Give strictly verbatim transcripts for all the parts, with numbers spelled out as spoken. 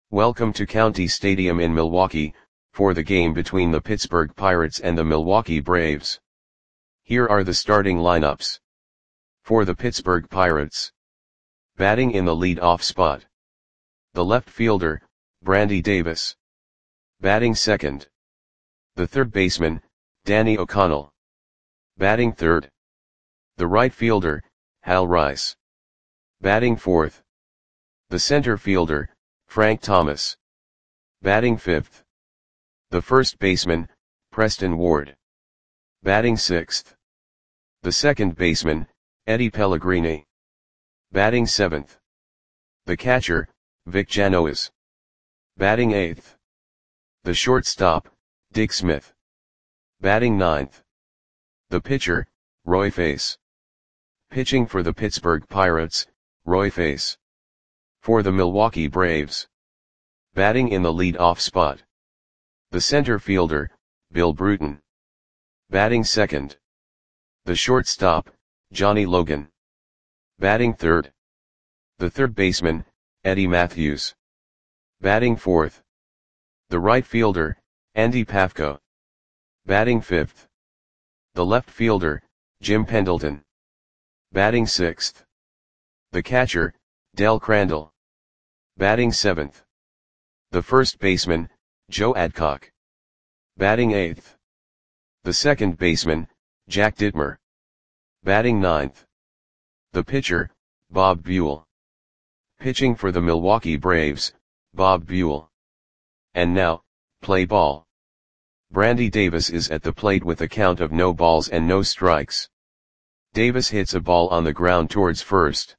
Welcome to County Stadium in Milwaukee, for the game between the Pittsburgh Pirates and the Milwaukee Braves. Here are the starting lineups. For the Pittsburgh Pirates. Batting in the lead-off spot. The left fielder, Brandy Davis. Batting second. The third baseman, Danny O'Connell. Batting third. The right fielder, Hal Rice. Batting fourth. The center fielder, Frank Thomas. Batting fifth. The first baseman, Preston Ward. Batting sixth. The second baseman, Eddie Pellegrini. Batting seventh. The catcher, Vic Janois. Batting eighth. The shortstop, Dick Smith. Batting ninth. The pitcher, Roy Face. Pitching for the Pittsburgh Pirates, Roy Face. For the Milwaukee Braves. Batting in the lead-off spot. The center fielder, Bill Bruton. Batting second. The shortstop, Johnny Logan. Batting third. The third baseman, Eddie Matthews. Batting fourth. The right fielder, Andy Pafko. Batting fifth. The left fielder, Jim Pendleton. Batting sixth. The catcher, Del Crandall. Batting seventh. The first baseman, Joe Adcock. Batting eighth. The second baseman, Jack Dittmer. Batting ninth. The pitcher, Bob Buell. Pitching for the Milwaukee Braves, Bob Buell. And now, play ball. Brandy Davis is at the plate with a count of no balls and no strikes. Davis hits a ball on the ground towards first.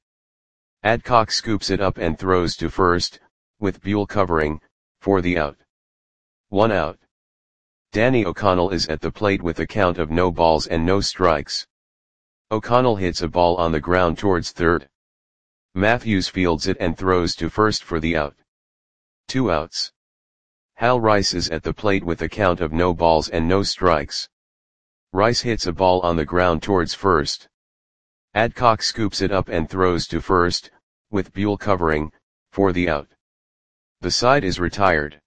Adcock scoops it up and throws to first, with Buell covering, for the out. One out. Danny O'Connell is at the plate with a count of no balls and no strikes. O'Connell hits a ball on the ground towards third. Matthews fields it and throws to first for the out. Two outs. Hal Rice is at the plate with a count of no balls and no strikes. Rice hits a ball on the ground towards first. Adcock scoops it up and throws to first, with Buell covering, for the out. The side is retired.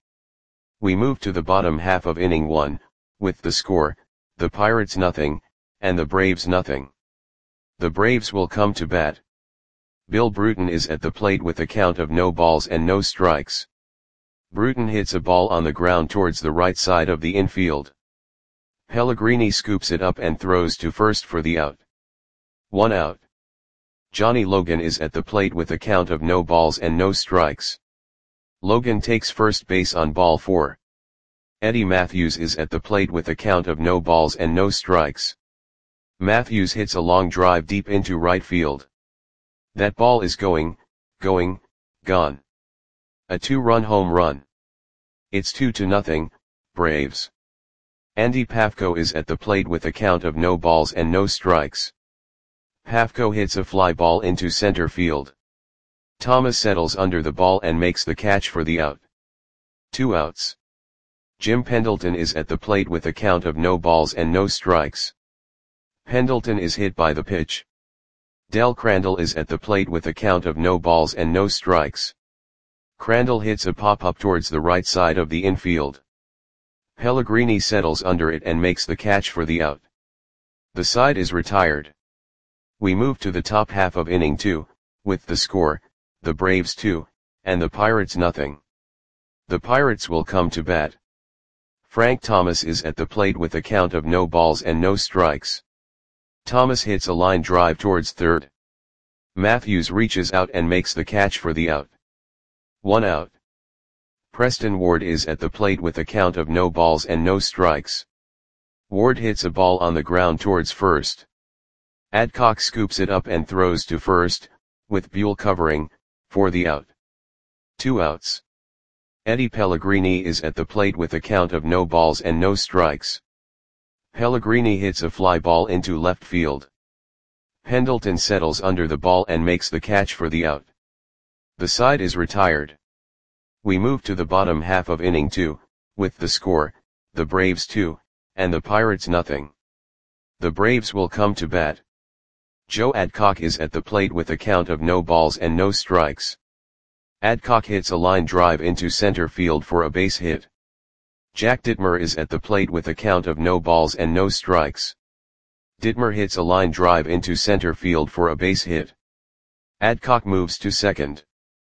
We move to the bottom half of inning one, with the score, the Pirates nothing, and the Braves nothing. The Braves will come to bat. Bill Bruton is at the plate with a count of no balls and no strikes. Bruton hits a ball on the ground towards the right side of the infield. Pellegrini scoops it up and throws to first for the out. One out. Johnny Logan is at the plate with a count of no balls and no strikes. Logan takes first base on ball four. Eddie Matthews is at the plate with a count of no balls and no strikes. Matthews hits a long drive deep into right field. That ball is going, going, gone. A two-run home run. It's two to nothing, Braves. Andy Pafko is at the plate with a count of no balls and no strikes. Pafko hits a fly ball into center field. Thomas settles under the ball and makes the catch for the out. Two outs. Jim Pendleton is at the plate with a count of no balls and no strikes. Pendleton is hit by the pitch. Del Crandall is at the plate with a count of no balls and no strikes. Crandall hits a pop-up towards the right side of the infield. Pellegrini settles under it and makes the catch for the out. The side is retired. We move to the top half of inning two, with the score, the Braves two, and the Pirates nothing. The Pirates will come to bat. Frank Thomas is at the plate with a count of no balls and no strikes. Thomas hits a line drive towards third. Matthews reaches out and makes the catch for the out. One out. Preston Ward is at the plate with a count of no balls and no strikes. Ward hits a ball on the ground towards first. Adcock scoops it up and throws to first, with Buell covering, for the out. Two outs. Eddie Pellegrini is at the plate with a count of no balls and no strikes. Pellegrini hits a fly ball into left field. Pendleton settles under the ball and makes the catch for the out. The side is retired. We move to the bottom half of inning two, with the score, the Braves two, and the Pirates nothing. The Braves will come to bat. Joe Adcock is at the plate with a count of no balls and no strikes. Adcock hits a line drive into center field for a base hit. Jack Dittmer is at the plate with a count of no balls and no strikes. Dittmer hits a line drive into center field for a base hit. Adcock moves to second.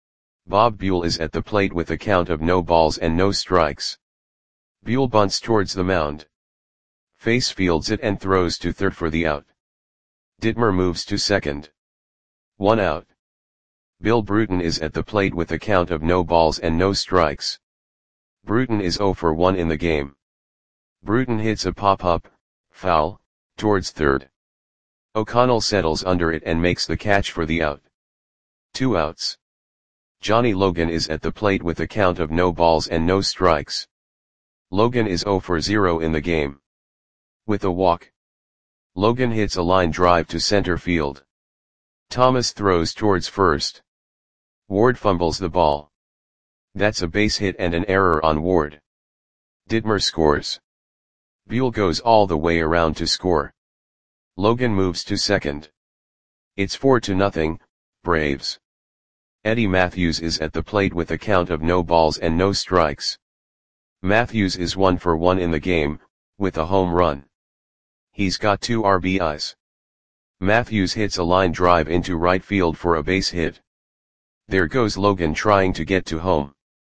Bob Buell is at the plate with a count of no balls and no strikes. Buell bunts towards the mound. Face fields it and throws to third for the out. Dittmer moves to second. One out. Bill Bruton is at the plate with a count of no balls and no strikes. Bruton is oh for one in the game. Bruton hits a pop-up, foul, towards third. O'Connell settles under it and makes the catch for the out. Two outs. Johnny Logan is at the plate with a count of no balls and no strikes. Logan is oh for zero in the game. With a walk. Logan hits a line drive to center field. Thomas throws towards first. Ward fumbles the ball. That's a base hit and an error on Ward. Dittmer scores. Buell goes all the way around to score. Logan moves to second. It's four to nothing, Braves. Eddie Matthews is at the plate with a count of no balls and no strikes. Matthews is one for one in the game, with a home run. He's got two R B Is. Matthews hits a line drive into right field for a base hit. There goes Logan trying to get to home.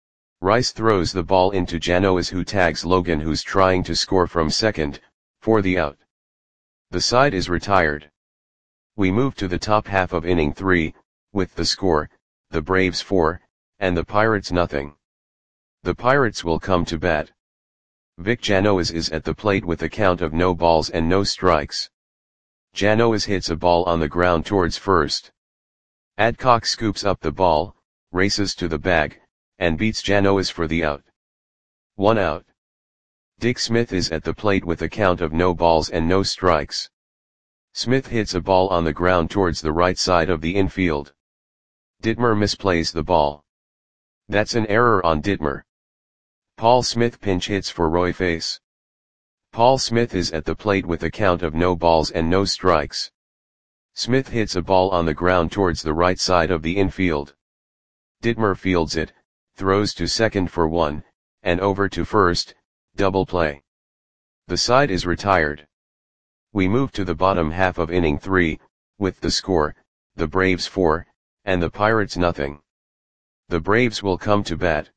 Rice throws the ball into Janois, who tags Logan, who's trying to score from second, for the out. The side is retired. We move to the top half of inning three, with the score, the Braves four, and the Pirates nothing. The Pirates will come to bat. Vic Janois is at the plate with a count of no balls and no strikes. Janois hits a ball on the ground towards first. Adcock scoops up the ball, races to the bag, and beats Janois for the out. One out. Dick Smith is at the plate with a count of no balls and no strikes. Smith hits a ball on the ground towards the right side of the infield. Dittmer misplays the ball. That's an error on Dittmer. Paul Smith pinch hits for Roy Face. Paul Smith is at the plate with a count of no balls and no strikes. Smith hits a ball on the ground towards the right side of the infield. Dittmer fields it, throws to second for one, and over to first, double play. The side is retired. We move to the bottom half of inning three, with the score, the Braves four, and the Pirates nothing. The Braves will come to bat.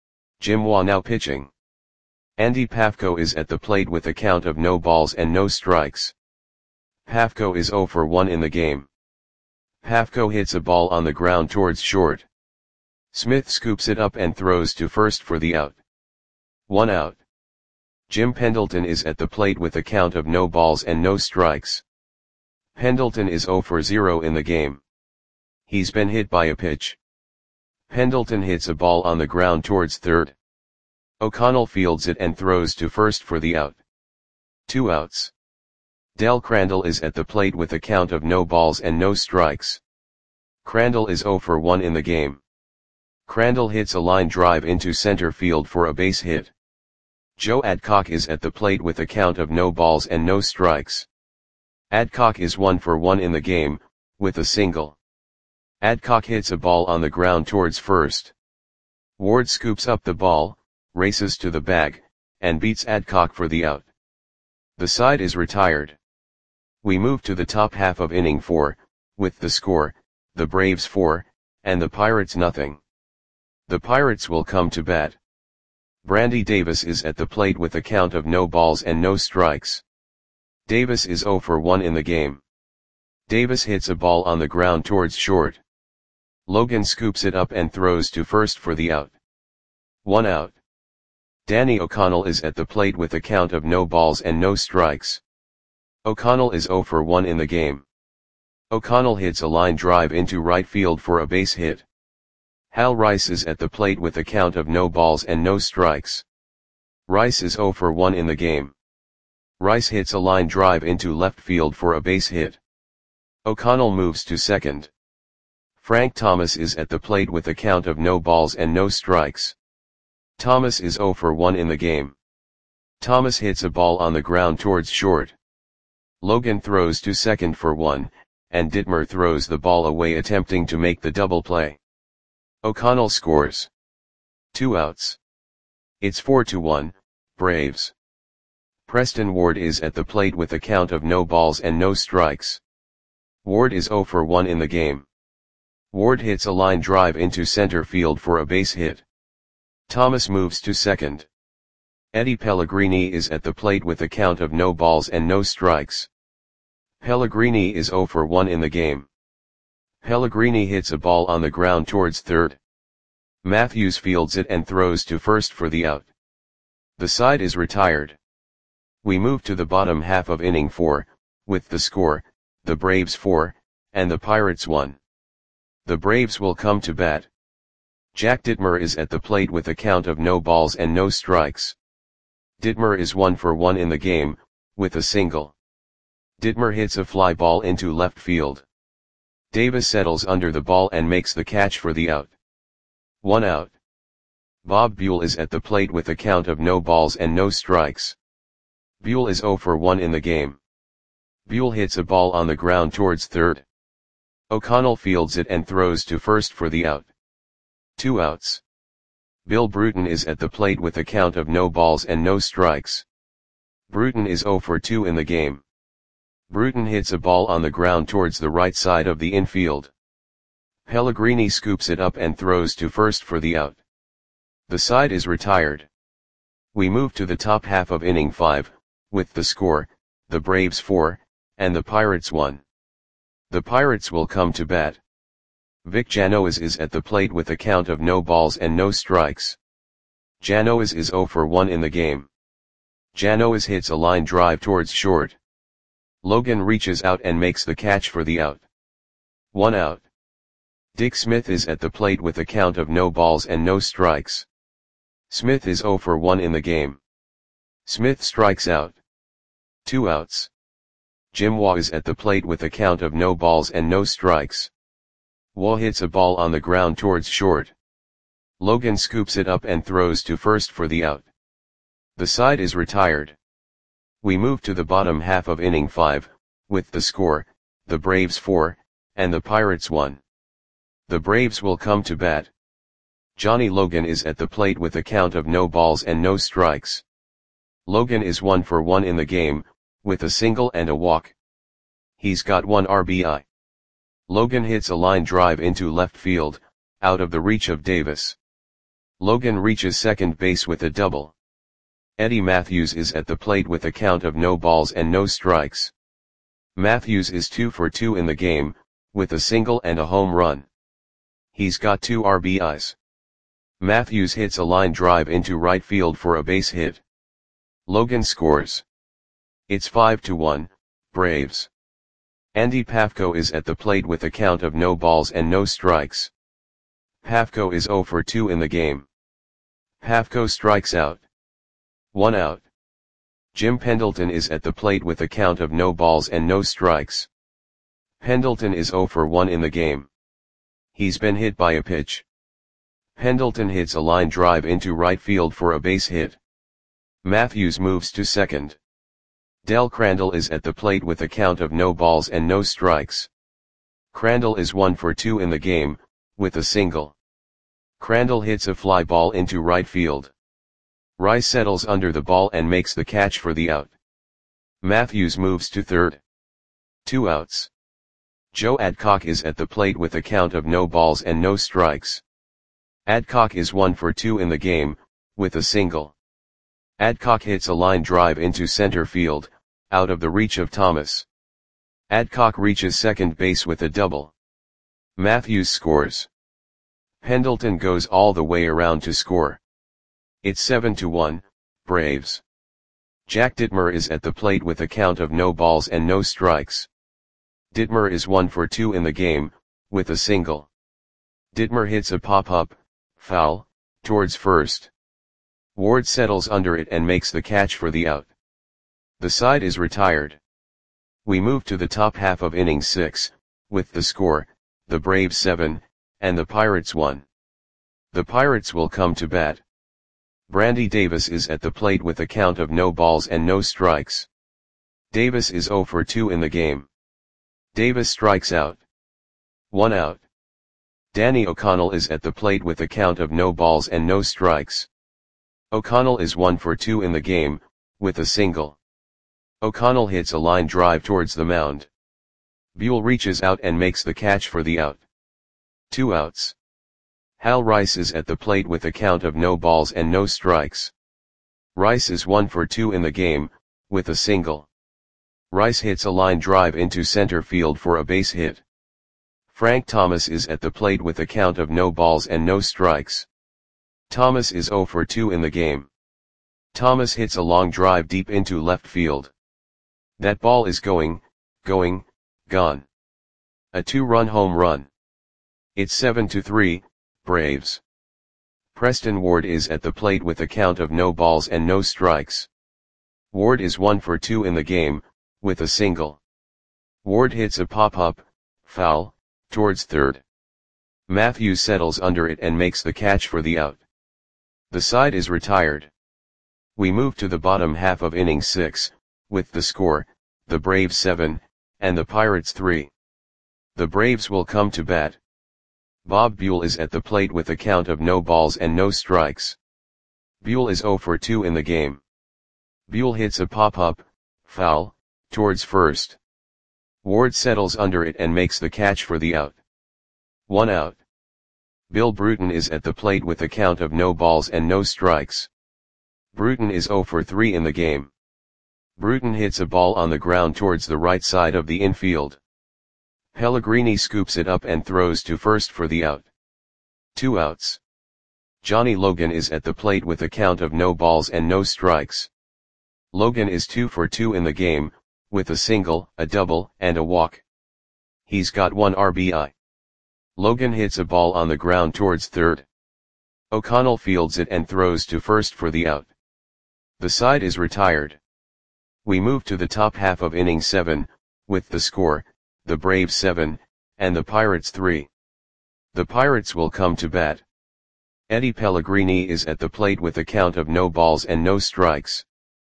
Jim Waugh now pitching. Andy Pafko is at the plate with a count of no balls and no strikes. Pafko is oh for one in the game. Pafko hits a ball on the ground towards short. Smith scoops it up and throws to first for the out. One out. Jim Pendleton is at the plate with a count of no balls and no strikes. Pendleton is oh for zero in the game. He's been hit by a pitch. Pendleton hits a ball on the ground towards third. O'Connell fields it and throws to first for the out. Two outs. Del Crandall is at the plate with a count of no balls and no strikes. Crandall is oh for one in the game. Crandall hits a line drive into center field for a base hit. Joe Adcock is at the plate with a count of no balls and no strikes. Adcock is one for one in the game, with a single. Adcock hits a ball on the ground towards first. Ward scoops up the ball, races to the bag, and beats Adcock for the out. The side is retired. We move to the top half of inning four, with the score, the Braves four, and the Pirates nothing. The Pirates will come to bat. Brandy Davis is at the plate with a count of no balls and no strikes. Davis is oh for one in the game. Davis hits a ball on the ground towards short. Logan scoops it up and throws to first for the out. One out. Danny O'Connell is at the plate with a count of no balls and no strikes. O'Connell is oh for one in the game. O'Connell hits a line drive into right field for a base hit. Hal Rice is at the plate with a count of no balls and no strikes. Rice is oh for one in the game. Rice hits a line drive into left field for a base hit. O'Connell moves to second. Frank Thomas is at the plate with a count of no balls and no strikes. Thomas is oh for one in the game. Thomas hits a ball on the ground towards short. Logan throws to second for one, and Dittmer throws the ball away attempting to make the double play. O'Connell scores. Two outs. It's four to one, Braves. Preston Ward is at the plate with a count of no balls and no strikes. Ward is zero for one in the game. Ward hits a line drive into center field for a base hit. Thomas moves to second. Eddie Pellegrini is at the plate with a count of no balls and no strikes. Pellegrini is zero for one in the game. Pellegrini hits a ball on the ground towards third. Matthews fields it and throws to first for the out. The side is retired. We move to the bottom half of inning four, with the score, the Braves four, and the Pirates one. The Braves will come to bat. Jack Dittmer is at the plate with a count of no balls and no strikes. Dittmer is one for one in the game, with a single. Dittmer hits a fly ball into left field. Davis settles under the ball and makes the catch for the out. One out. Bob Buell is at the plate with a count of no balls and no strikes. Buell is zero for one in the game. Buell hits a ball on the ground towards third. O'Connell fields it and throws to first for the out. Two outs. Bill Bruton is at the plate with a count of no balls and no strikes. Bruton is zero for two in the game. Bruton hits a ball on the ground towards the right side of the infield. Pellegrini scoops it up and throws to first for the out. The side is retired. We move to the top half of inning five, with the score, the Braves four, and the Pirates one. The Pirates will come to bat. Vic Janois is at the plate with a count of no balls and no strikes. Janois is zero for one in the game. Janois hits a line drive towards short. Logan reaches out and makes the catch for the out. One out. Dick Smith is at the plate with a count of no balls and no strikes. Smith is zero for one in the game. Smith strikes out. Two outs. Jim Waugh is at the plate with a count of no balls and no strikes. Waugh hits a ball on the ground towards short. Logan scoops it up and throws to first for the out. The side is retired. We move to the bottom half of inning five, with the score, the Braves four, and the Pirates one. The Braves will come to bat. Johnny Logan is at the plate with a count of no balls and no strikes. Logan is one for one in the game, with a single and a walk. He's got one R B I. Logan hits a line drive into left field, out of the reach of Davis. Logan reaches second base with a double. Eddie Matthews is at the plate with a count of no balls and no strikes. Matthews is two for two in the game, with a single and a home run. He's got two R B Is. Matthews hits a line drive into right field for a base hit. Logan scores. It's five to one, Braves. Andy Pafko is at the plate with a count of no balls and no strikes. Pafko is zero for two in the game. Pafko strikes out. One out. Jim Pendleton is at the plate with a count of no balls and no strikes. Pendleton is zero for one in the game. He's been hit by a pitch. Pendleton hits a line drive into right field for a base hit. Matthews moves to second. Del Crandall is at the plate with a count of no balls and no strikes. Crandall is one for two in the game, with a single. Crandall hits a fly ball into right field. Rice settles under the ball and makes the catch for the out. Matthews moves to third. Two outs. Joe Adcock is at the plate with a count of no balls and no strikes. Adcock is one for two in the game, with a single. Adcock hits a line drive into center field, out of the reach of Thomas. Adcock reaches second base with a double. Matthews scores. Pendleton goes all the way around to score. It's seven to one, Braves. Jack Dittmer is at the plate with a count of no balls and no strikes. Dittmer is one for two in the game, with a single. Dittmer hits a pop-up, foul, towards first. Ward settles under it and makes the catch for the out. The side is retired. We move to the top half of inning six, with the score, the Braves seven, and the Pirates one. The Pirates will come to bat. Brandy Davis is at the plate with a count of no balls and no strikes. Davis is zero for two in the game. Davis strikes out. One out. Danny O'Connell is at the plate with a count of no balls and no strikes. O'Connell is one for two in the game, with a single. O'Connell hits a line drive towards the mound. Buell reaches out and makes the catch for the out. Two outs. Hal Rice is at the plate with a count of no balls and no strikes. Rice is one for two in the game, with a single. Rice hits a line drive into center field for a base hit. Frank Thomas is at the plate with a count of no balls and no strikes. Thomas is zero for two in the game. Thomas hits a long drive deep into left field. That ball is going, going, gone. A two-run home run. It's seven to three, Braves. Preston Ward is at the plate with a count of no balls and no strikes. Ward is one for two in the game, with a single. Ward hits a pop-up, foul, towards third. Matthews settles under it and makes the catch for the out. The side is retired. We move to the bottom half of inning six, with the score, the Braves seven, and the Pirates three. The Braves will come to bat. Bob Buell is at the plate with a count of no balls and no strikes. Buell is zero for two in the game. Buell hits a pop-up, foul, towards first. Ward settles under it and makes the catch for the out. One out. Bill Bruton is at the plate with a count of no balls and no strikes. Bruton is zero for three in the game. Bruton hits a ball on the ground towards the right side of the infield. Pellegrini scoops it up and throws to first for the out. Two outs. Johnny Logan is at the plate with a count of no balls and no strikes. Logan is two for two in the game, with a single, a double, and a walk. He's got one R B I. Logan hits a ball on the ground towards third. O'Connell fields it and throws to first for the out. The side is retired. We move to the top half of inning seven, with the score, the Braves seven, and the Pirates three. The Pirates will come to bat. Eddie Pellegrini is at the plate with a count of no balls and no strikes.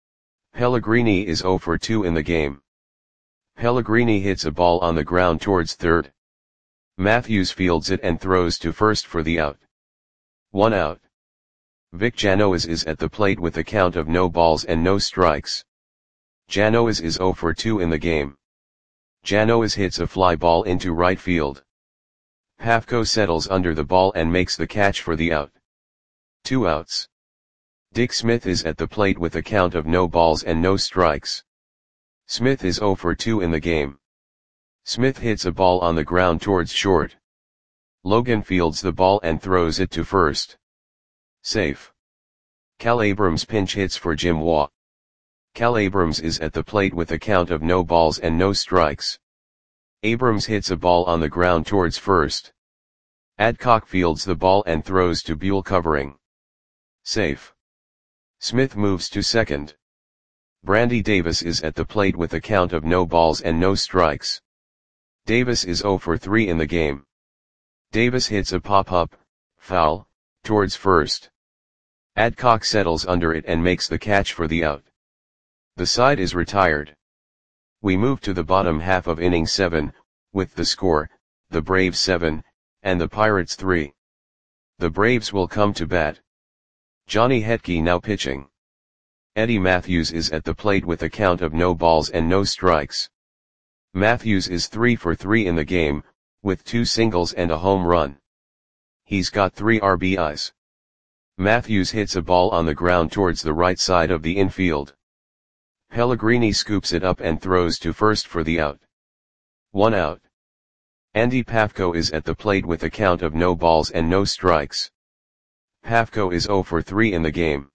Pellegrini is zero for two in the game. Pellegrini hits a ball on the ground towards third. Matthews fields it and throws to first for the out. One out. Vic Janois is at the plate with a count of no balls and no strikes. Janois is zero for two in the game. Janois hits a fly ball into right field. Pafko settles under the ball and makes the catch for the out. Two outs. Dick Smith is at the plate with a count of no balls and no strikes. Smith is zero for two in the game. Smith hits a ball on the ground towards short. Logan fields the ball and throws it to first. Safe. Cal Abrams pinch hits for Jim Waugh. Cal Abrams is at the plate with a count of no balls and no strikes. Abrams hits a ball on the ground towards first. Adcock fields the ball and throws to Buell covering. Safe. Smith moves to second. Brandy Davis is at the plate with a count of no balls and no strikes. Davis is zero for three in the game. Davis hits a pop-up, foul, towards first. Adcock settles under it and makes the catch for the out. The side is retired. We move to the bottom half of inning seven, with the score, the Braves seven, and the Pirates three. The Braves will come to bat. Johnny Hetke now pitching. Eddie Matthews is at the plate with a count of no balls and no strikes. Matthews is three for three in the game, with two singles and a home run. He's got three R B Is. Matthews hits a ball on the ground towards the right side of the infield. Pellegrini scoops it up and throws to first for the out. One out. Andy Pafko is at the plate with a count of no balls and no strikes. Pafko is zero for three in the game.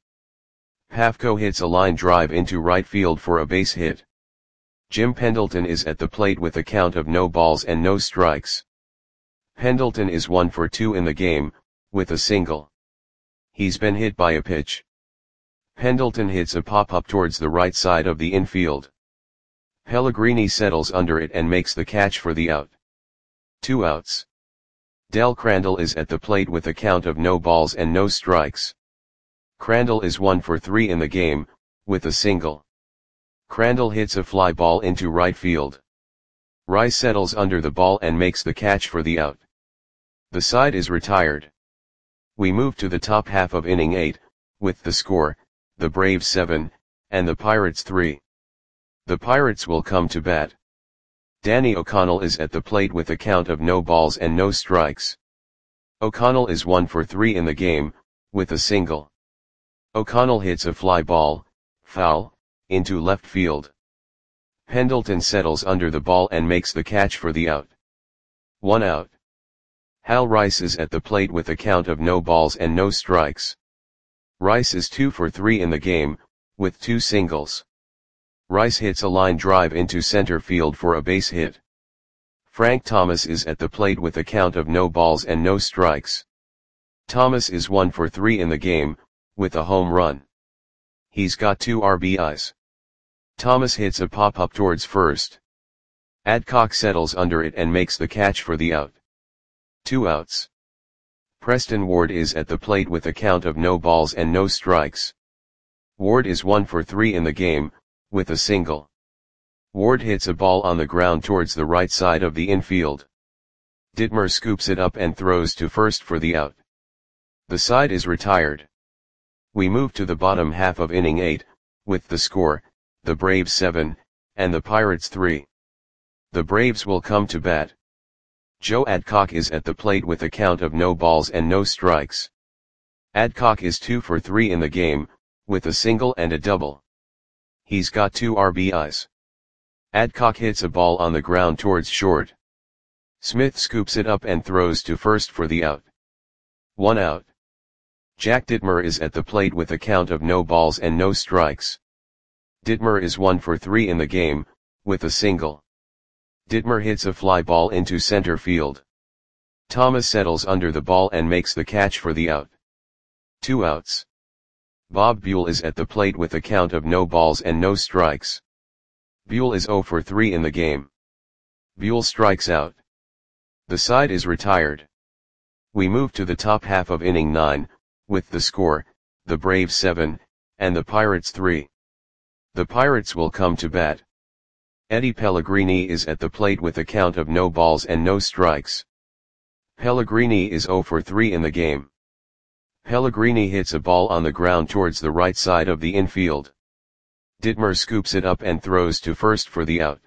Pafko hits a line drive into right field for a base hit. Jim Pendleton is at the plate with a count of no balls and no strikes. Pendleton is one for two in the game, with a single. He's been hit by a pitch. Pendleton hits a pop-up towards the right side of the infield. Pellegrini settles under it and makes the catch for the out. Two outs. Del Crandall is at the plate with a count of no balls and no strikes. Crandall is one for three in the game, with a single. Crandall hits a fly ball into right field. Rice settles under the ball and makes the catch for the out. The side is retired. We move to the top half of inning eight, with the score, the Braves seven, and the Pirates three. The Pirates will come to bat. Danny O'Connell is at the plate with a count of no balls and no strikes. O'Connell is one for three in the game, with a single. O'Connell hits a fly ball, foul, into left field. Pendleton settles under the ball and makes the catch for the out. One out. Hal Rice is at the plate with a count of no balls and no strikes. Rice is two for three in the game, with two singles. Rice hits a line drive into center field for a base hit. Frank Thomas is at the plate with a count of no balls and no strikes. Thomas is one for three in the game, with a home run. He's got two R B Is. Thomas hits a pop-up towards first. Adcock settles under it and makes the catch for the out. Two outs. Preston Ward is at the plate with a count of no balls and no strikes. Ward is one for three in the game, with a single. Ward hits a ball on the ground towards the right side of the infield. Ditmer scoops it up and throws to first for the out. The side is retired. We move to the bottom half of inning eight, with the score, the Braves seven, and the Pirates three. The Braves will come to bat. Joe Adcock is at the plate with a count of no balls and no strikes. Adcock is two for three in the game, with a single and a double. He's got two R B Is. Adcock hits a ball on the ground towards short. Smith scoops it up and throws to first for the out. One out. Jack Ditmer is at the plate with a count of no balls and no strikes. Ditmer is one for three in the game, with a single. Ditmer hits a fly ball into center field. Thomas settles under the ball and makes the catch for the out. Two outs. Bob Buell is at the plate with a count of no balls and no strikes. Buell is zero for three in the game. Buell strikes out. The side is retired. We move to the top half of inning nine, with the score, the Braves seven, and the Pirates three. The Pirates will come to bat. Eddie Pellegrini is at the plate with a count of no balls and no strikes. Pellegrini is zero for three in the game. Pellegrini hits a ball on the ground towards the right side of the infield. Ditmer scoops it up and throws to first for the out.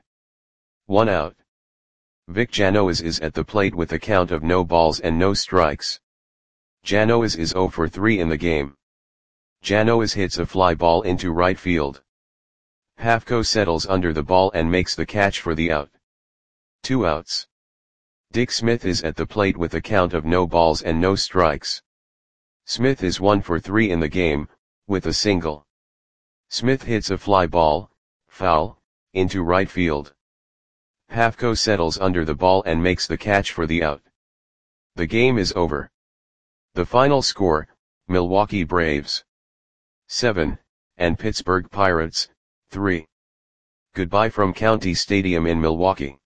One out. Vic Janois is at the plate with a count of no balls and no strikes. Janois is zero for three in the game. Janois hits a fly ball into right field. Pafko settles under the ball and makes the catch for the out. Two outs. Dick Smith is at the plate with a count of no balls and no strikes. Smith is one for three in the game, with a single. Smith hits a fly ball, foul, into right field. Pafko settles under the ball and makes the catch for the out. The game is over. The final score, Milwaukee Braves seven, and Pittsburgh Pirates three. Goodbye from County Stadium in Milwaukee.